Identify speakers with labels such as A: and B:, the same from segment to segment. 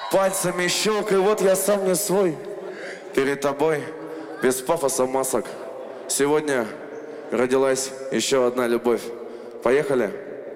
A: Пальцами щелкай, вот я сам не свой. Перед тобой, без пафоса масок. Сегодня родилась еще одна любовь. Поехали.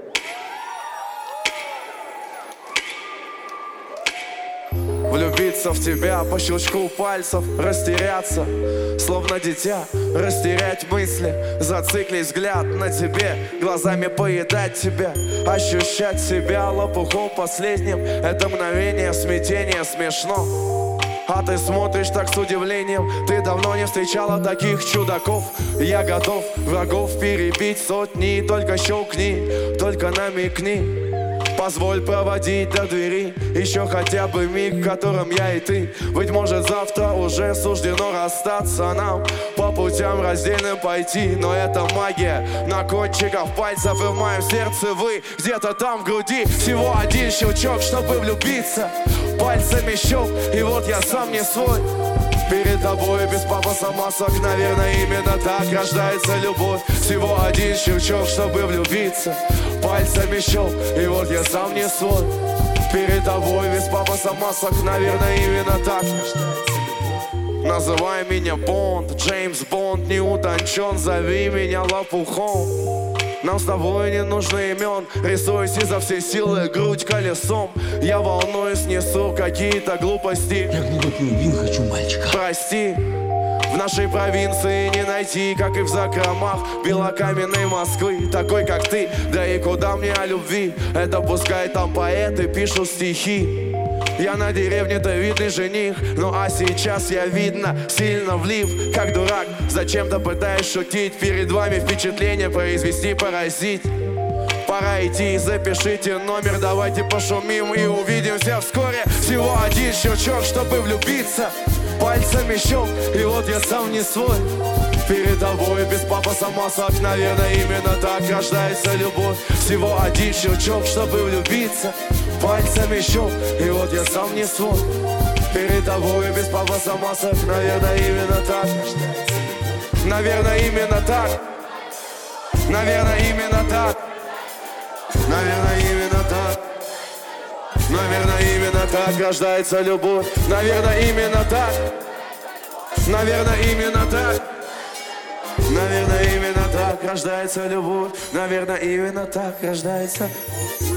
A: Влюбиться в тебя по щелчку пальцев, растеряться, словно дитя, растерять мысли, зациклить взгляд на тебе, глазами поедать тебя, ощущать себя лопухом последним. Это мгновение смятения смешно. А ты смотришь так с удивлением. Ты давно не встречала таких чудаков. Я готов врагов перебить сотни. Только щелкни, только намекни. Позволь проводить до двери еще хотя бы миг, в котором я и ты. Быть может, завтра уже суждено расстаться нам, по путям раздельным пойти. Но это магия на кончиках пальцев, и в моем сердце вы где-то там в груди. Всего один щелчок, чтобы влюбиться. Пальцами щелк, и вот я сам не свой. Перед тобой без пафоса масок, наверное, именно так рождается любовь. Всего один щелчок, чтобы влюбиться. Пальцами щелк, и вот я сам не свой. Перед тобой без пафоса масок, наверное, именно так. Называй меня Бонд, Джеймс Бонд, не утончен, зови меня лопухом. Нам с тобой не нужно имен, рисуюсь изо всей силы, грудь колесом. Я волнуюсь, несу какие-то глупости.
B: Я много пью вин, хочу мальчика.
A: Прости, в нашей провинции не найти, как и в закромах белокаменной Москвы, такой как ты. Да и куда мне о любви? Это пускай там поэты пишут стихи. Я на деревне-то видный жених, ну а сейчас я, видно, сильно влип, как дурак. Зачем-то пытаюсь шутить, перед вами впечатление произвести, поразить. Пора идти, запишите номер, давайте пошумим и увидимся вскоре. Всего один щелчок, чтобы влюбиться. Пальцами щелк, и вот я сам не свой. Перед тобой без пафоса масок, наверное, именно так рождается любовь. Всего один щелчок, чтобы влюбиться. Пальцами щелк, и вот я сам не свой. Перед тобой без пафоса масок, наверное, именно так. Наверное, именно так. Наверное, именно так. Наверное, именно так. Наверное, именно так рождается любовь. Наверное, именно так. Наверное, именно так. Наверное, именно так рождается любовь. Наверное, именно так рождается.